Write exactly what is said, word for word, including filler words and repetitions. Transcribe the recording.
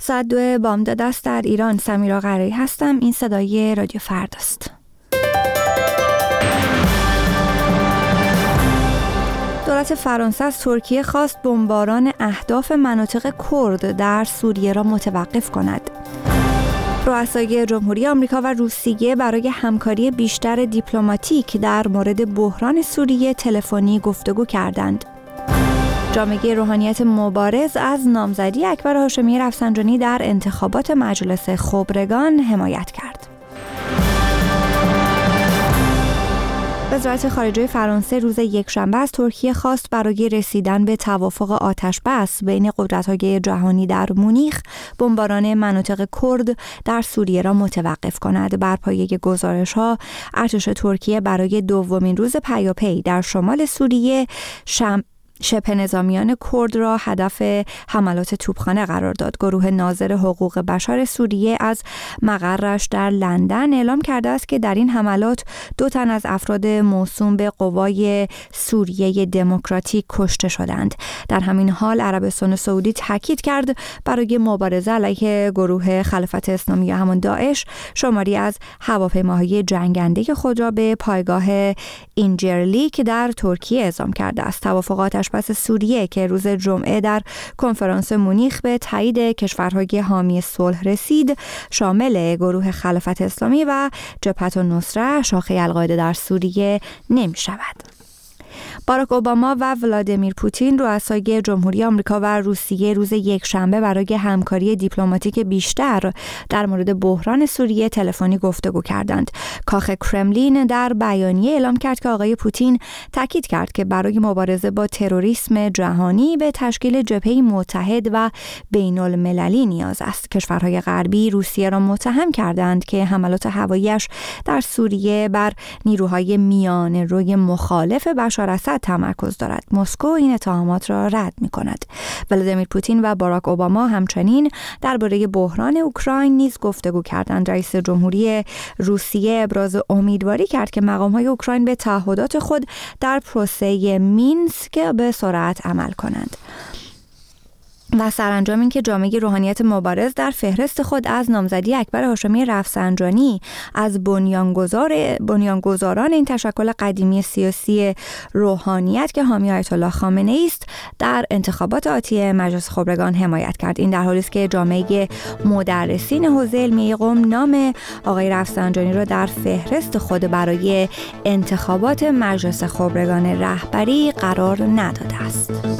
ساعت دو بامداد است در ایران. سمیرا قرایی هستم. این صدای رادیو فردا است. دولت فرانسه از ترکیه خواست بمباران اهداف مناطق کرد در سوریه را متوقف کند. رؤسای جمهوری آمریکا و روسیه برای همکاری بیشتر دیپلماتیک در مورد بحران سوریه تلفنی گفتگو کردند. جامعه روحانیت مبارز از نامزدی اکبر هاشمی رفسنجانی در انتخابات مجلس خبرگان حمایت کرد. وزارت خارجه فرانسه روز یکشنبه از ترکیه خواست برای رسیدن به توافق آتش‌بس بین قدرت‌های جهانی در مونیخ بمباران مناطق کرد در سوریه را متوقف کند. بر پایه گزارش‌ها ارتش ترکیه برای دومین روز پیاپی در شمال سوریه شم شبه نظامیان کرد را هدف حملات توپخانه قرار داد. گروه ناظر حقوق بشر سوریه از مقرش در لندن اعلام کرده است که در این حملات دو تن از افراد موسوم به قوای سوریه دموکراتیک کشته شدند. در همین حال عربستان سعودی تاکید کرد برای مبارزه علیه گروه خلافت اسلامی یا همان داعش شماری از هواپیماهای جنگنده خود را به پایگاه اینجرلیک در ترکیه اعزام کرده است. توافقات پس سوریه که روز جمعه در کنفرانس مونیخ به تایید کشورهای حامی صلح رسید، شامل گروه خلافت اسلامی و جبهت النصره شاخه القاعده در سوریه نمی شود. باراک اوباما و ولادیمیر پوتین رؤسای جمهوری آمریکا و روسیه روز یکشنبه برای همکاری دیپلماتیک بیشتر در مورد بحران سوریه تلفنی گفتگو کردند. کاخ کرملین در بیانیه اعلام کرد که آقای پوتین تاکید کرد که برای مبارزه با تروریسم جهانی به تشکیل جبهه‌ای متحد و بین‌المللی نیاز است. کشورهای غربی روسیه را متهم کردند که حملات هوایی‌اش در سوریه بر نیروهای میانه روی مخالف بشار اسد تمرکز دارد. مسکو این اتهامات را رد می‌کند. ولادیمیر پوتین و باراک اوباما همچنین درباره بحران اوکراین نیز گفتگو کردند. رئیس جمهوری روسیه ابراز امیدواری کرد که مقام‌های اوکراین به تعهدات خود در پروسه مینسک به سرعت عمل کنند. و سرانجام این که جامعه روحانیت مبارز در فهرست خود از نامزدی اکبر هاشمی رفسنجانی از بنیانگذار بنیانگذاران این تشکل قدیمی سیاسی روحانیت که حامی آیت الله خامنه ای است در انتخابات آتی مجلس خبرگان حمایت کرد. این در حالی است که جامعه مدرسین حوزه علمیه قم نام آقای رفسنجانی را در فهرست خود برای انتخابات مجلس خبرگان رهبری قرار نداده است.